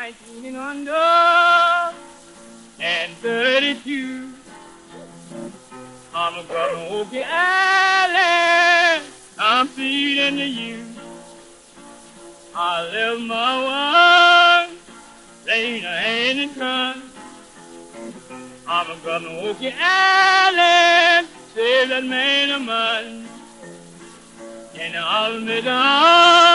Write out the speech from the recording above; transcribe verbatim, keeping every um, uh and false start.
nineteen under and thirty-two. I'm a gonna Okie Island, I'm feeding to you. I left my one, laying a hand in front. I'm a gonna Okie Island, save that man of mine. And I'll be down.